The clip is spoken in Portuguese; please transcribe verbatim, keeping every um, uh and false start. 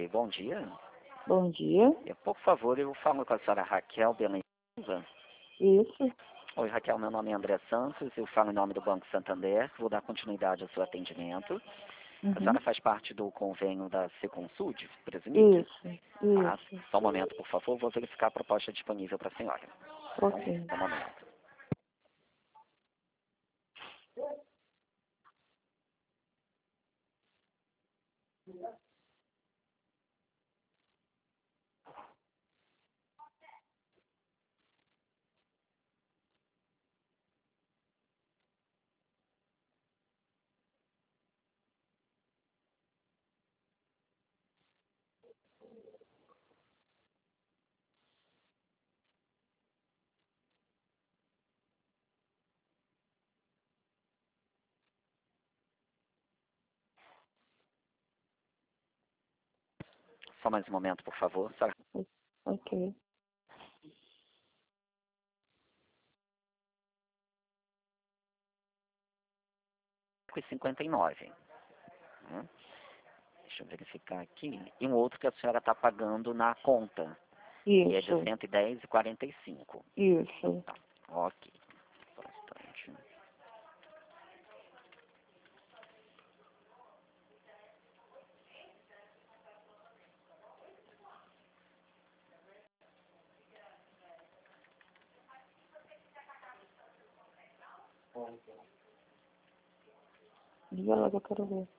Oi, bom dia. Bom dia. Eu, por favor, eu falo com a senhora Raquel Belém. Isso. Oi, Raquel, meu nome é André Santos, eu falo em nome do Banco Santander, vou dar continuidade ao seu atendimento. A Uhum. senhora faz parte do convênio da Seconsud, Presinic? Isso. Ah, Isso. só um momento, por favor, vou verificar a proposta disponível para a senhora. Ok. Só um momento. Só mais um momento, por favor. Senhora... Ok. cinquenta e nove. Hum, Deixa eu verificar aqui. E um outro que a senhora está pagando na conta, que é de Isso. cento e dez e quarenta e cinco. Isso. Tá, ok. Bastante. Diga lá que eu quero ver.